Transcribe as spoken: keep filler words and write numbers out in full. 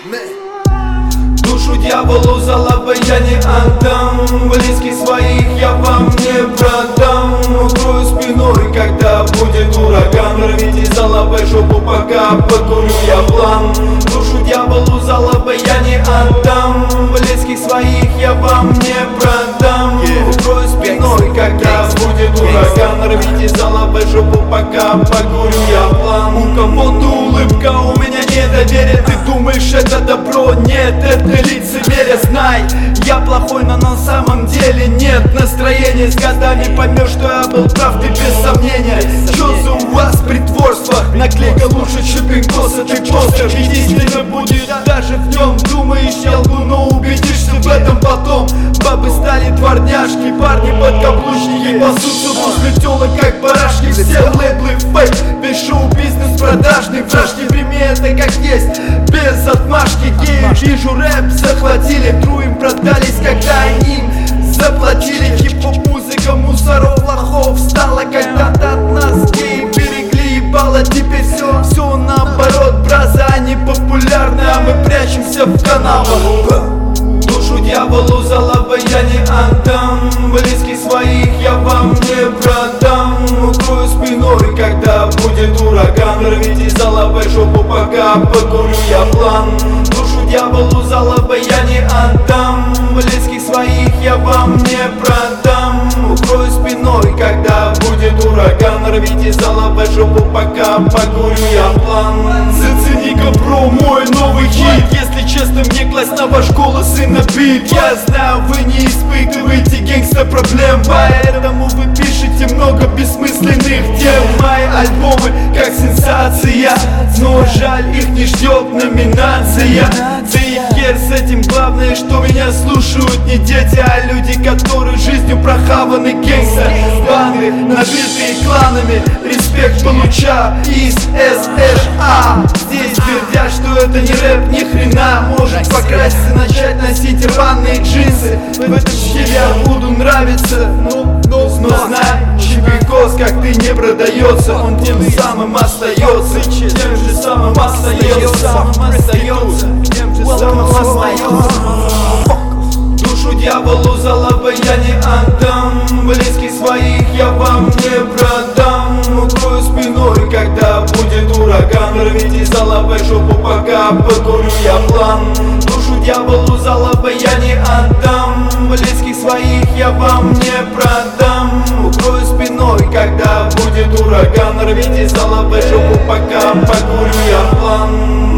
Душу дьяволу за лапы я не отдам, близких своих я вам не продам. Укрою спиной, когда будет ураган, рвите за лапы жопу, пока покурю я план. Душу дьяволу за лапы я не отдам, близких своих я вам не продам. Укрою спиной, когда будет ураган, рвите за лапы жопу, пока покурю я план. У кого-то улыбка, у меня недоверие. Ты думаешь, это добро? Нет, это лицемерие. Знай, я плохой, но на самом деле нет настроения. С годами поймешь, что я был прав, ты без сомнения. Чё за у вас притворство? Наклейка лучше, чем пинкоса. Ты постер, единственно будет даже в нем. Думаешь, я лгу, но убедишься в этом потом. Бабы стали дворняжки, парни подкаблучники, пасутся после тёлок, как барашки. Все лейблы фейк, весь шоу-бизнес продажный. Вражки, прими это как есть, без отмашки. Геи, вижу рэп, захватили, тру им продались, когда им заплатили. Хип-хоп музыка мусоров, лохов стала когда-то от нас. Геи берегли ебало, теперь все, все наоборот. Браза, они популярны, а мы прячемся в канавах. Душу дьяволу за лапы я не отдам, близких своих я вам не продам. Укрою спиной, когда будет ураган, рвите за лапы жопу, пока покурю я план. Душу дьяволу за лапы я не отдам, близких своих я вам не продам. Укрою спиной, когда будет ураган, рвите за лапы жопу, пока покурю я план. Зацени-ка, бро, мой новый хит. Если честно, мне класть на ваш голос и на бит. Я знаю, вы не испытываете гангста проблем, поэтому вы пишете много бессмысленных тем. Мои альбомы как сенсация, но жаль, их не ждет номинация. Да и хер с этим, главное, что меня слушают не дети, а люди, которые жизнью прохаваны. Гангста, банды, набитые кланами, респект получа из эс эш а. Здесь твердят, что это не рэп, ни хрена. Может покраситься, начать носить рваные джинсы. В этом стиле я буду нравиться, но, но, но знай, чипикос, как ты, не продается. Он тем самым остается, тем же самым остается, остается, тем же самым остается. Душу дьяволу за лапы я не отдам, близких своих я вам не продам. Укрою спиной, когда будет ураган, рвите за лапы жопу, пока покурю я план. Душу дьяволу за лапы я не отдам, близких своих я вам не продам. Укрою спиной, когда будет ураган, рвите за лапы жопу, пока покурю я план.